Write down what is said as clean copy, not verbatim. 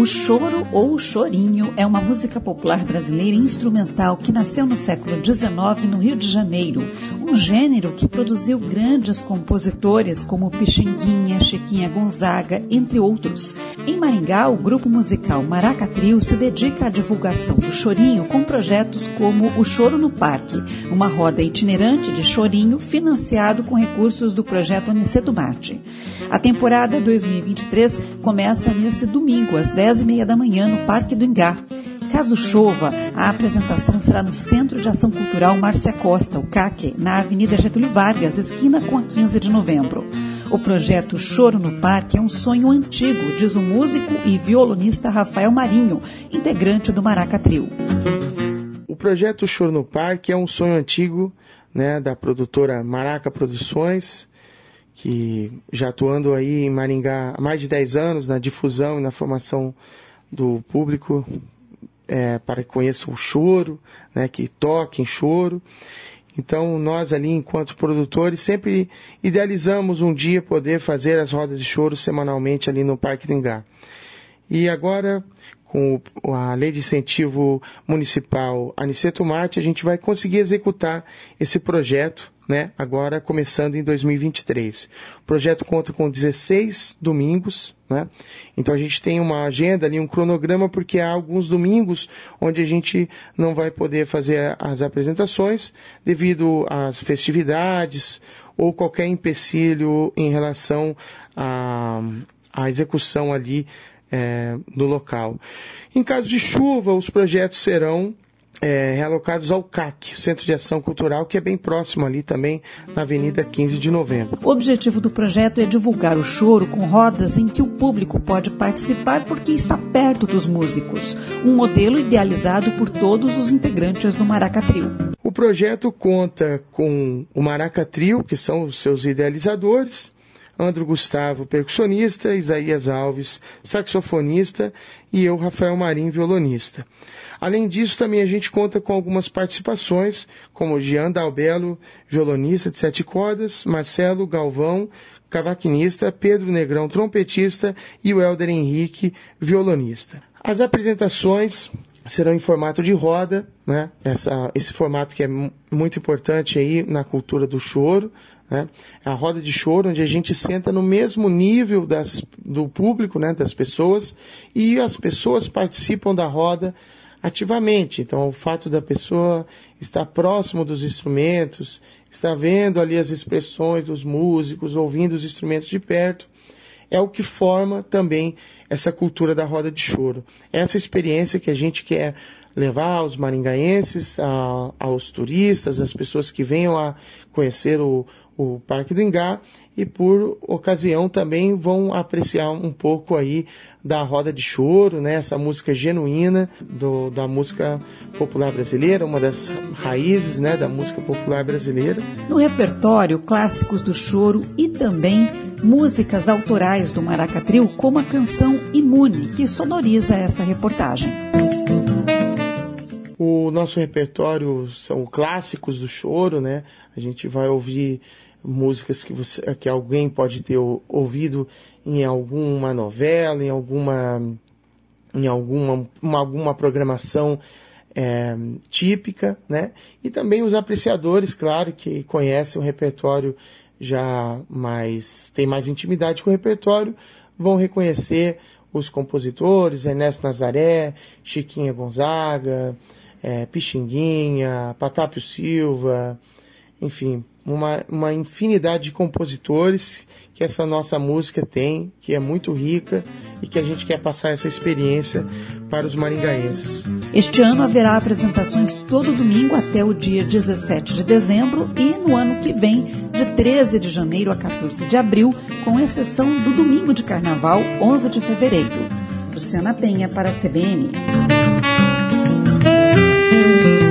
choro ou chorinho é uma música popular brasileira instrumental que nasceu no século XIX no Rio de Janeiro, um gênero que produziu grandes compositores como Pixinguinha, Chiquinha Gonzaga, entre outros. Em Maringá, o grupo musical Maraca Trio se dedica à divulgação do chorinho com projetos como o Choro no Parque, uma roda itinerante de chorinho financiado com recursos do projeto Aniceto Marte. A temporada 2023 começa nesse domingo, às 10h30 da manhã, no Parque do Ingá. Caso chova, a apresentação será no Centro de Ação Cultural Márcia Costa, o CAC, na Avenida Getúlio Vargas, esquina com a 15 de novembro. O projeto Choro no Parque é um sonho antigo, diz o músico e violonista Rafael Marinho, integrante do Maraca Trio. O projeto Choro no Parque é um sonho antigo, né, da produtora Maraca Produções, que já atuando aí em Maringá há mais de 10 anos, na difusão e na formação do público, para que conheça o choro, né, que toquem choro. Então, nós ali, enquanto produtores, sempre idealizamos um dia poder fazer as rodas de choro semanalmente ali no Parque do Ingá. E agora, com a Lei de Incentivo Municipal Aniceto Marte, a gente vai conseguir executar esse projeto, né, agora começando em 2023. O projeto conta com 16 domingos, né? Então a gente tem uma agenda ali, um cronograma, porque há alguns domingos onde a gente não vai poder fazer as apresentações devido às festividades ou qualquer empecilho em relação à execução ali no local. Em caso de chuva, os projetos serão realocados ao CAC, o Centro de Ação Cultural, que é bem próximo ali também, na Avenida 15 de Novembro. O objetivo do projeto é divulgar o choro com rodas em que o público pode participar porque está perto dos músicos, um modelo idealizado por todos os integrantes do Maraca Trio. O projeto conta com o Maraca Trio, que são os seus idealizadores, Andro Gustavo, percussionista, Isaías Alves, saxofonista, e eu, Rafael Marinho, violonista. Além disso, também a gente conta com algumas participações, como Jean Dalbello, violonista de 7 cordas, Marcelo Galvão, cavaquinista, Pedro Negrão, trompetista, e o Helder Henrique, violonista. As apresentações serão em formato de roda, né? Esse formato que é muito importante aí na cultura do choro, né? A roda de choro, onde a gente senta no mesmo nível do público, né? Das pessoas, e as pessoas participam da roda ativamente. Então, o fato da pessoa estar próximo dos instrumentos, estar vendo ali as expressões dos músicos, ouvindo os instrumentos de perto, é o que forma também essa cultura da roda de choro. Essa experiência que a gente quer levar aos maringaenses, aos turistas, às pessoas que venham a conhecer o Parque do Ingá, e por ocasião também vão apreciar um pouco aí da roda de choro, né? Essa música genuína da música popular brasileira, uma das raízes, né, da música popular brasileira. No repertório, clássicos do choro e também músicas autorais do Maraca Trio, como a canção Imune, que sonoriza esta reportagem. O nosso repertório são clássicos do choro, né? A gente vai ouvir músicas que alguém pode ter ouvido em alguma novela, em alguma programação típica, né? E também os apreciadores, claro, que conhecem o repertório tem mais intimidade com o repertório, vão reconhecer os compositores, Ernesto Nazaré, Chiquinha Gonzaga, Pixinguinha, Patápio Silva, enfim, uma infinidade de compositores que essa nossa música tem, que é muito rica e que a gente quer passar essa experiência para os maringaenses. Este ano haverá apresentações todo domingo até o dia 17 de dezembro e no ano que vem, de 13 de janeiro a 14 de abril, com exceção do domingo de carnaval, 11 de fevereiro. Luciana Penha para a CBN.